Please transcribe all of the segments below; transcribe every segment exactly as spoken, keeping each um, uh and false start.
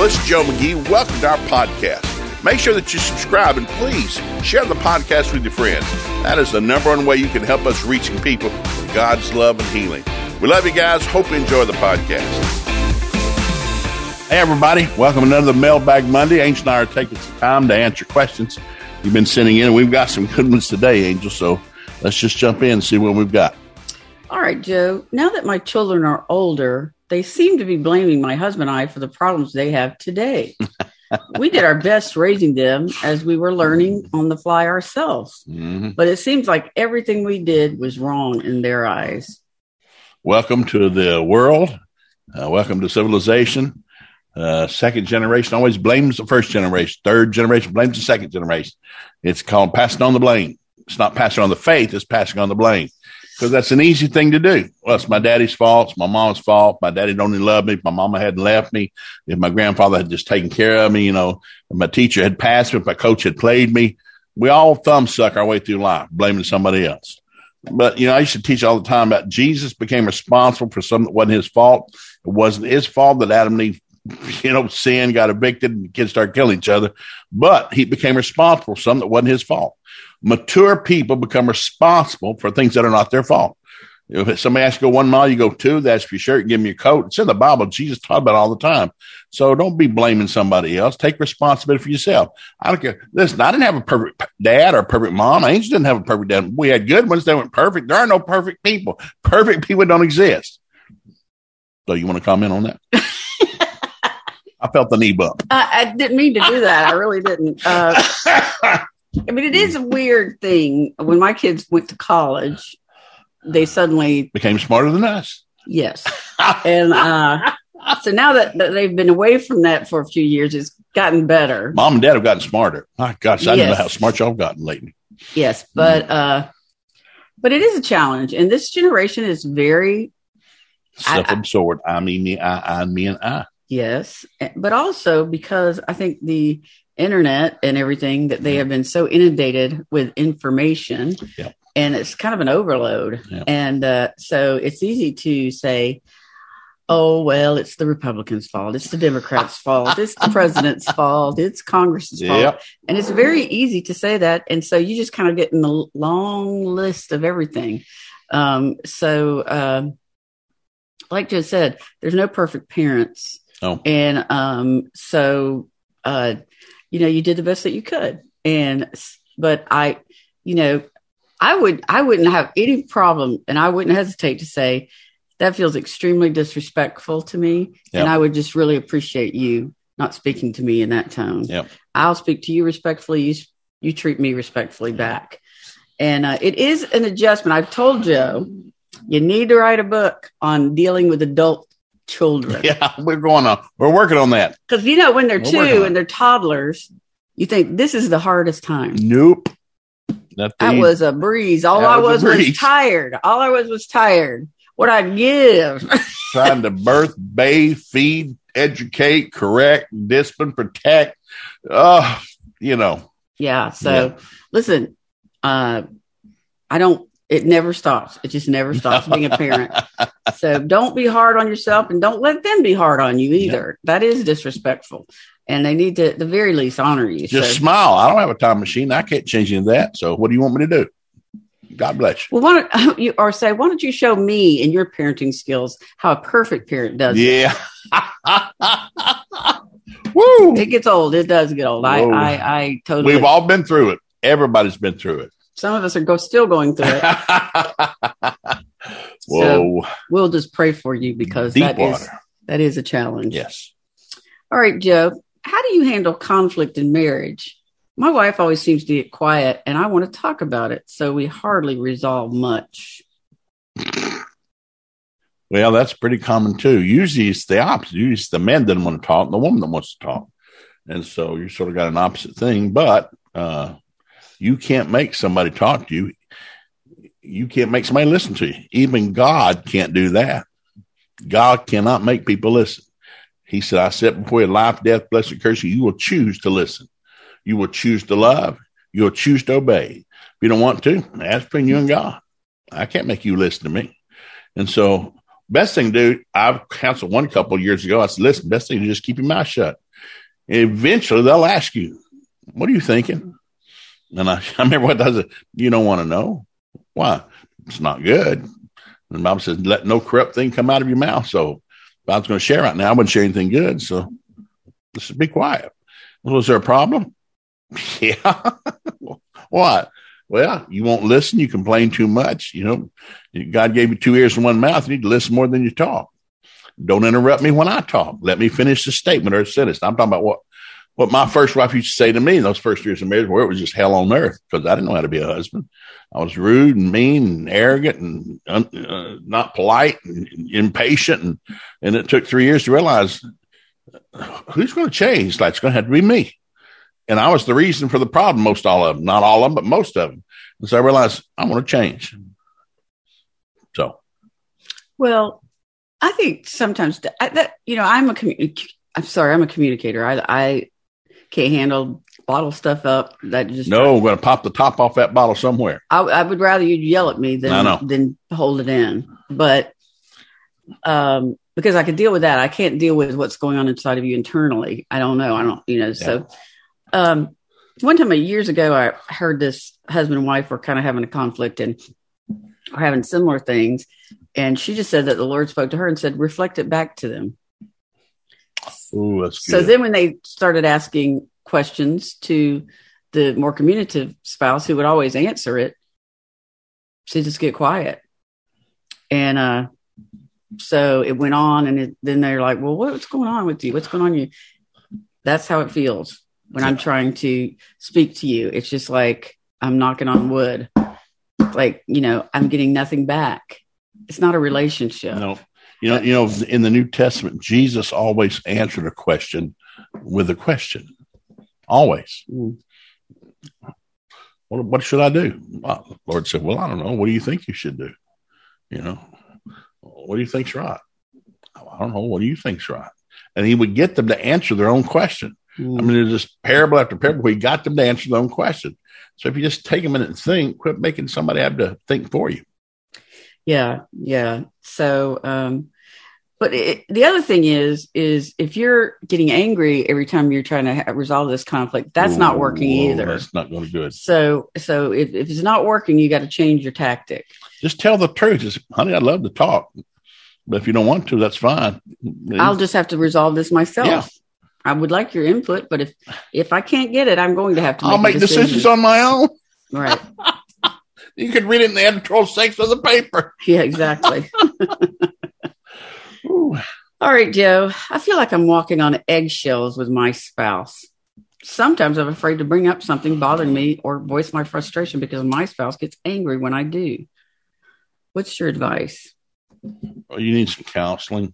this is Joe McGee. Welcome to our podcast. Make sure that you subscribe and please share the podcast with your friends. That is the number one way you can help us reaching people with God's love and healing. We love you guys. Hope you enjoy the podcast. Hey, everybody. Welcome to another Mailbag Monday. Angel and I are taking some time to answer questions you've been sending in. We've got some good ones today, Angel, so let's just jump in and see what we've got. All right, Joe. Now that my children are older, they seem to be blaming my husband and I for the problems they have today. We did our best raising them as we were learning on the fly ourselves. Mm-hmm. But it seems like everything we did was wrong in their eyes. Welcome to the world. Uh, welcome to civilization. Uh, second generation always blames the first generation. Third generation blames the second generation. It's called passing on the blame. It's not passing on the faith. It's passing on the blame. Because that's an easy thing to do. Well, it's my daddy's fault. It's my mom's fault. My daddy don't even love me. If my mama hadn't left me. If my grandfather had just taken care of me, you know, if my teacher had passed me, if my coach had played me. We all thumb suck our way through life, blaming somebody else. But, you know, I used to teach all the time about Jesus became responsible for something that wasn't his fault. It wasn't his fault that Adam and Eve, you know, sinned, got evicted, and the kids started killing each other. But he became responsible for something that wasn't his fault. Mature people become responsible for things that are not their fault. If somebody asks you to go one mile, you go two. They ask for your shirt, give them your coat. It's in the Bible. Jesus taught about it all the time. So don't be blaming somebody else. Take responsibility for yourself. I don't care. Listen, I didn't have a perfect dad or a perfect mom. Angel didn't have a perfect dad. We had good ones. They weren't perfect. There are no perfect people. Perfect people don't exist. So you want to comment on that? I felt the knee bump. I, I didn't mean to do that. I really didn't. Uh, I mean, it is a weird thing. When my kids went to college, they suddenly became smarter than us. Yes. And uh, so now that, that they've been away from that for a few years, it's gotten better. Mom and dad have gotten smarter. My gosh, I yes. don't know how smart y'all have gotten lately. Yes. But, mm. uh, but it is a challenge. And this generation is very self-absorbed. I, I mean, me, I, I, me, and I. Yes. But also because I think the internet and everything that they have been so inundated with information yep. and it's kind of an overload. Yep. And uh, so it's easy to say, oh, well, it's the Republicans' fault. It's the Democrats' fault. It's the president's fault. It's Congress's yep. fault. And it's very easy to say that. And so you just kind of get in the long list of everything. Um, so uh, like Joe said, there's no perfect parents. Oh. And um, so, uh, you know, you did the best that you could. And, but I, you know, I would, I wouldn't have any problem and I wouldn't hesitate to say that feels extremely disrespectful to me. Yep. And I would just really appreciate you not speaking to me in that tone. Yep. I'll speak to you respectfully. You, you treat me respectfully back. And uh, it is an adjustment. I've told Joe, you need to write a book on dealing with adult children. Yeah, we're going on. We're working on that. Because, you know, when they're we're two and they're toddlers, you think this is the hardest time. Nope. That was a breeze. All I was was, was tired. All I was was tired. What I'd give. Trying to birth, bathe, feed, educate, correct, discipline, protect. Oh, you know. Yeah. So, yeah. listen, uh, I don't, it never stops. It just never stops being a parent. So don't be hard on yourself and don't let them be hard on you either. Yep. That is disrespectful. And they need to, at the very least, honor you. Just so, smile. I don't have a time machine. I can't change any of that. So what do you want me to do? God bless you. Well, why don't you, or say, why don't you show me in your parenting skills how a perfect parent does yeah. it? Woo! It gets old. It does get old. I, I, I totally. We've all been through it. Everybody's been through it. Some of us are go, still going through it. Whoa. So we'll just pray for you because Deep that water. is that is a challenge. Yes. All right, Joe. How do you handle conflict in marriage? My wife always seems to get quiet, and I want to talk about it, so we hardly resolve much. Well, that's pretty common too. Usually it's the opposite. Usually it's the man doesn't want to talk and the woman that wants to talk. And so you sort of got an opposite thing, but uh, you can't make somebody talk to you. You can't make somebody listen to you. Even God can't do that. God cannot make people listen. He said, I set before you life, death, blessing, cursing. You will choose to listen. You will choose to love. You'll choose to obey. If you don't want to, that's between you and God. I can't make you listen to me. And so best thing to do, I've counseled one couple of years ago. I said, listen, best thing to just keep your mouth shut. Eventually, they'll ask you, what are you thinking? And I, I remember what does it. You don't want to know. Why? It's not good. And the Bible says, let no corrupt thing come out of your mouth. So if I was going to share right now, I wouldn't share anything good. So just be quiet. Was there a problem? Yeah. What? Well, you won't listen. You complain too much. You know, God gave you two ears and one mouth. You need to listen more than you talk. Don't interrupt me when I talk. Let me finish the statement or a sentence. I'm talking about what, what my first wife used to say to me in those first years of marriage, where it was just hell on earth because I didn't know how to be a husband. I was rude and mean and arrogant and uh, not polite and impatient. And, and it took three years to realize who's going to change. Like, it's going to have to be me. And I was the reason for the problem, most all of them, not all of them, but most of them. And so I realized I want to change. So. Well, I think sometimes that, that you know, I'm a, commu- I'm sorry, I'm a communicator. I, I can't handle bottle stuff up. That just no, we're going to pop the top off that bottle somewhere. I, I would rather you yell at me than than hold it in. But um, because I could deal with that, I can't deal with what's going on inside of you internally. I don't know. I don't, you know. Yeah. So um, one time, years ago, I heard this husband and wife were kind of having a conflict and are having similar things. And she just said that the Lord spoke to her and said, reflect it back to them. Ooh, that's good. So then when they started asking questions to the more communicative spouse who would always answer it, she just get quiet. And uh, so it went on. And it, then they're like, well, what's going on with you? What's going on with you? That's how it feels when I'm trying to speak to you. It's just like I'm knocking on wood. Like, you know, I'm getting nothing back. It's not a relationship. No, you know, you know, in the New Testament, Jesus always answered a question with a question. Always. Mm. What, what should I do? Well, the Lord said, well, I don't know. What do you think you should do? You know, what do you think's right? I don't know. What do you think's right? And he would get them to answer their own question. Mm. I mean, there's just parable after parable where he got them to answer their own question. So if you just take a minute and think, quit making somebody have to think for you. Yeah. Yeah. So, um, but it, the other thing is, is if you're getting angry every time you're trying to ha- resolve this conflict, that's Ooh, not working either. That's not going to do it. So, so if, if it's not working, you got to change your tactic. Just tell the truth. Just, honey, I'd love to talk, but if you don't want to, that's fine. I'll just have to resolve this myself. Yeah. I would like your input, but if, if I can't get it, I'm going to have to make I'll make decisions on my own. Right. You could read it in the editorial section of the paper. Yeah, exactly. All right, Joe. I feel like I'm walking on eggshells with my spouse. Sometimes I'm afraid to bring up something bothering me or voice my frustration because my spouse gets angry when I do. What's your advice? Well, you need some counseling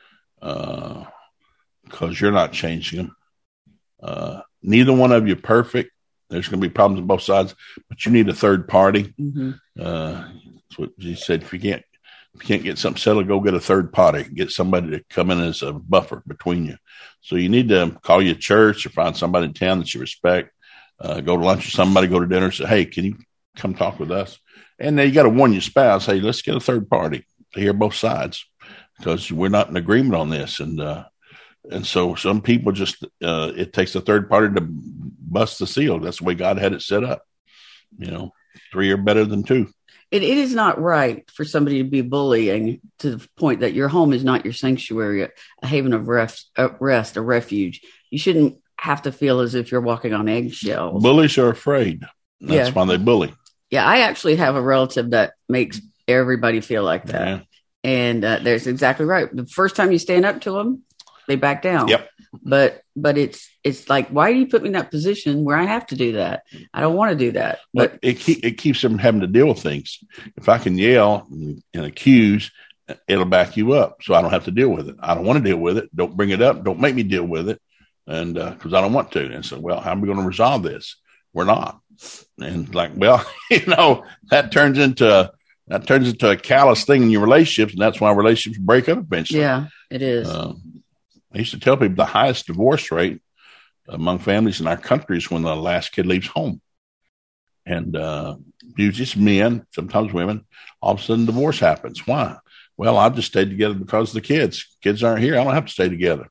uh, because you're not changing them. Uh, neither one of you perfect. There's going to be problems on both sides, but you need a third party. Mm-hmm. Uh, that's what he said. If you can't, if you can't get something settled, go get a third party. Get somebody to come in as a buffer between you. So you need to call your church or find somebody in town that you respect. Uh, go to lunch with somebody, go to dinner, say, hey, can you come talk with us? And then you got to warn your spouse, hey, let's get a third party to hear both sides because we're not in agreement on this. And, uh, And so some people just, uh, it takes a third party to bust the seal. That's the way God had it set up. You know, three are better than two. It, it is not right for somebody to be bullying to the point that your home is not your sanctuary, a haven of rest, a, rest, a refuge. You shouldn't have to feel as if you're walking on eggshells. Bullies are afraid. That's yeah. why they bully. Yeah, I actually have a relative that makes everybody feel like that. Yeah. And uh, that's exactly right. The first time you stand up to them, they back down. Yep. But but it's it's like, why do you put me in that position where I have to do that? I don't want to do that. But, but it keep, it keeps them having to deal with things. If I can yell and, and accuse, it'll back you up, so I don't have to deal with it. I don't want to deal with it. Don't bring it up. Don't make me deal with it, and because uh, I don't want to. And so, well, how are we going to resolve this? We're not. And like, well, you know, that turns into that turns into a callous thing in your relationships, and that's why relationships break up eventually. Yeah, it is. Um, I used to tell people the highest divorce rate among families in our country is when the last kid leaves home. And uh, usually it's men, sometimes women. All of a sudden, divorce happens. Why? Well, I've just stayed together because of the kids. Kids aren't here. I don't have to stay together.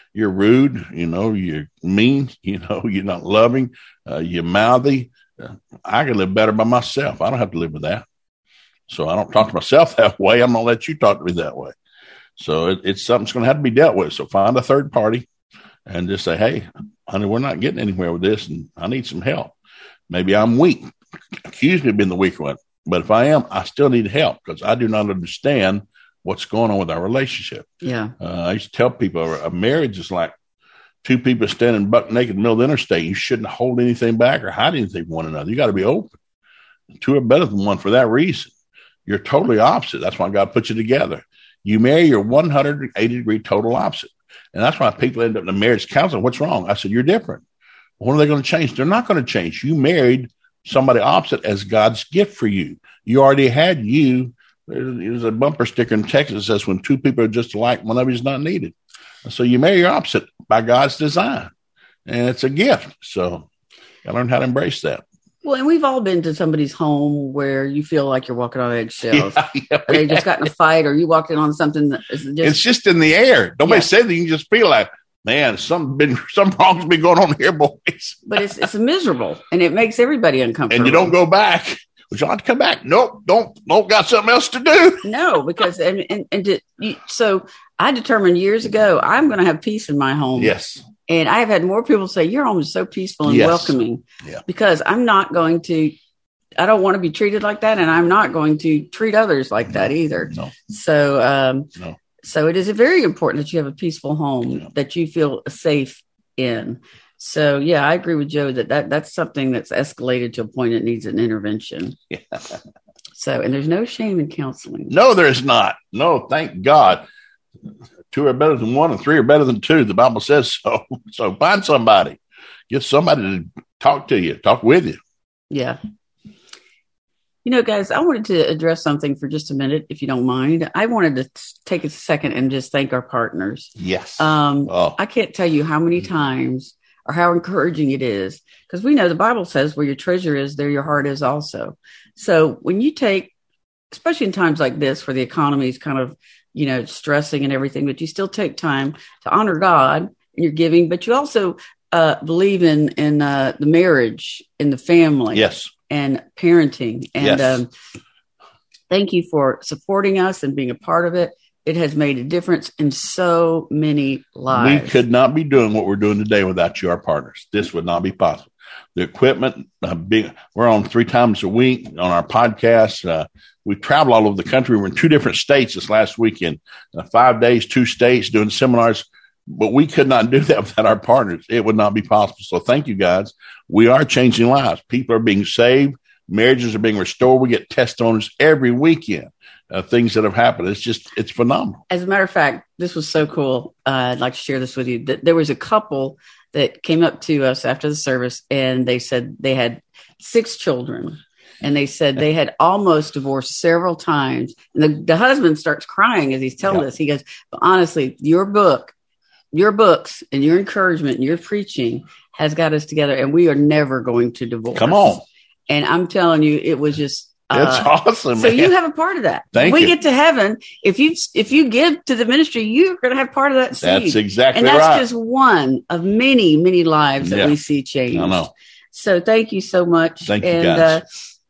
you're rude, you know, you're mean, you know, you're not loving, uh, you're mouthy. Uh, I can live better by myself. I don't have to live with that. So I don't talk to myself that way. I'm going to let you talk to me that way. So it, it's something that's going to have to be dealt with. So find a third party and just say, hey, honey, we're not getting anywhere with this, and I need some help. Maybe I'm weak. Accuse me of being the weak one. But if I am, I still need help because I do not understand what's going on with our relationship. Yeah. Uh, I used to tell people a marriage is like two people standing buck naked in the middle of the interstate. You shouldn't hold anything back or hide anything from one another. You got to be open. Two are better than one for that reason. You're totally opposite. That's why God put you together. You marry your one hundred eighty degree total opposite. And that's why people end up in a marriage counseling. What's wrong? I said, you're different. When are they going to change? They're not going to change. You married somebody opposite as God's gift for you. You already had you. There's a bumper sticker in Texas that says when two people are just alike, one of you is not needed. So you marry your opposite by God's design. And it's a gift. So I learned how to embrace that. Well, and we've all been to somebody's home where you feel like you're walking on eggshells. Yeah, yeah, or they just got in a fight, or you walked in on something that is just... It's just in the air. Nobody Yeah. said that. You can just feel like, man, some been some wrong's been going on here, boys. But it's it's miserable, and it makes everybody uncomfortable. And you don't go back. Would you like to come back? Nope. Don't don't got something else to do. No, because and and, and to, you, so I determined years ago I'm going to have peace in my home. Yes. And I've had more people say your home is so peaceful and Yes. welcoming. Yeah. Because I'm not going to. I don't want to be treated like that, and I'm not going to treat others like that either. No. So, um, No. so it is very important that you have a peaceful home Yeah. that you feel safe in. So, yeah, I agree with Joe that, that that's something that's escalated to a point that needs an intervention. Yeah. So, and there's no shame in counseling. No, there's not. No, thank God. Two are better than one, and three are better than two. The Bible says so. So find somebody. Get somebody to talk to you, talk with you. Yeah. You know, guys, I wanted to address something for just a minute, if you don't mind. I wanted to take a second and just thank our partners. Yes. Um, Oh. I can't tell you how many times or how encouraging it is, because we know the Bible says where your treasure is, there your heart is also. So when you take, especially in times like this where the economy is kind of, you know, stressing and everything, but you still take time to honor God in your giving, but you also uh, believe in, in uh, the marriage and the family. Yes. And parenting. And Yes. um, thank you for supporting us and being a part of it. It has made a difference in so many lives. We could not be doing what we're doing today without you, our partners. This would not be possible. The equipment, uh, being, we're on three times a week on our podcast. Uh, we travel all over the country. We were in two different states this last weekend, uh, five days, two states doing seminars. But we could not do that without our partners. It would not be possible. So thank you, guys. We are changing lives. People are being saved. Marriages are being restored. We get testimonies every weekend of things that have happened. It's just, it's phenomenal. As a matter of fact, this was so cool. Uh, I'd like to share this with you. That there was a couple that came up to us after the service, and they said they had six children. And they said they had almost divorced several times. And the, the husband starts crying as he's telling Yeah. us. He goes, but honestly, your book, your books and your encouragement and your preaching has got us together, and we are never going to divorce. Come on. And I'm telling you, it was just, It's uh, awesome, so man. you have a part of that. Thank when we you. get to heaven, if you, if you give to the ministry, you're going to have part of that seed. That's exactly and that's right. just one of many, many lives that Yeah. we see change. I know. So thank you so much. Thank you, and, guys. Uh,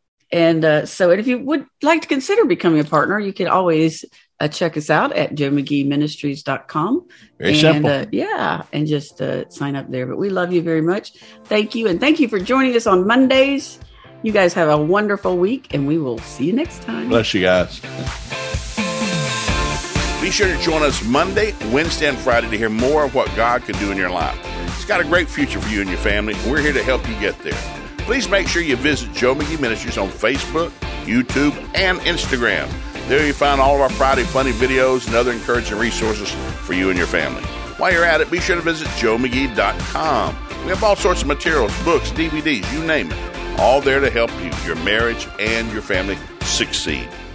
and uh, so, and if you would like to consider becoming a partner, you can always uh, check us out at joe mcgee ministries dot com. Very and, simple. Uh, yeah, and just uh, sign up there. But we love you very much. Thank you. And thank you for joining us on Mondays. You guys have a wonderful week, and we will see you next time. Bless you guys. Be sure to join us Monday, Wednesday, and Friday to hear more of what God can do in your life. He's got a great future for you and your family, and we're here to help you get there. Please make sure you visit Joe McGee Ministries on Facebook, YouTube, and Instagram. There you find all of our Friday funny videos and other encouraging resources for you and your family. While you're at it, be sure to visit joe mcgee dot com. We have all sorts of materials, books, D V Ds, you name it, all there to help you, your marriage, and your family succeed.